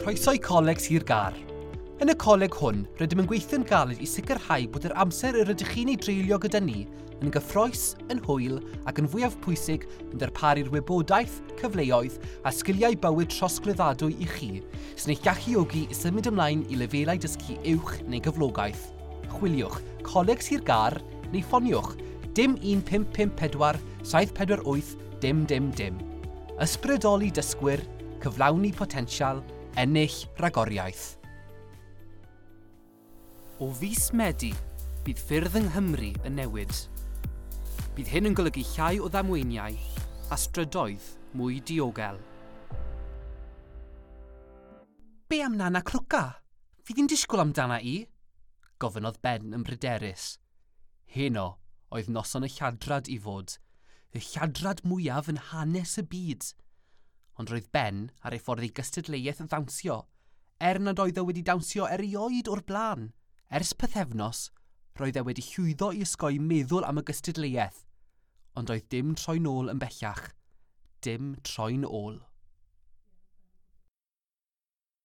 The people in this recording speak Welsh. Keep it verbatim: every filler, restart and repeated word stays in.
Croeso i Coleg Sir Gar. Yn y coleg hwn, rydym yn gweithio'n galed i sicrhau bod yr amser yr ydych chi'n ei dreulio gyda ni yn gyffrous, yn hwyl ac yn fwyaf pwysig yn darparu'r wybodaeth, cyfleoedd a sgiliau bywyd trosglyddadwy i chi sy'n eich galluogi i symud ymlaen i lefelau dysgu uwch neu gyflogaeth. Chwiliwch Coleg Sir Gar neu ffoniwch dim un pump pump pedwar saith pedwar wyth dim dim dim. Ysbrydoli dysgwyr, cyflawni potensial, ennill ragoriaeth. O fis Medi, bydd ffyrdd yng Nghymru yn newid. Bydd hyn yn golygu llai o ddamweiniau a strydoedd mwy diogel. Be am Nana Crwca? Fydd hi'n disgwyl amdana i? Gofynodd Ben yn bryderus. Heno oedd noson y lladrad i fod, y lladrad mwyaf yn hanes y byd. Ond roedd Ben ar ei ffordd i gystadleuaeth yn ddawnsio, er nad oedd e wedi dawnsio erioed o'r blaen. Ers pythefnos, roedd e wedi llwyddo i osgoi meddwl am y gystadleuaeth, ond oedd dim troi'n ôl yn bellach, dim troi'n ôl.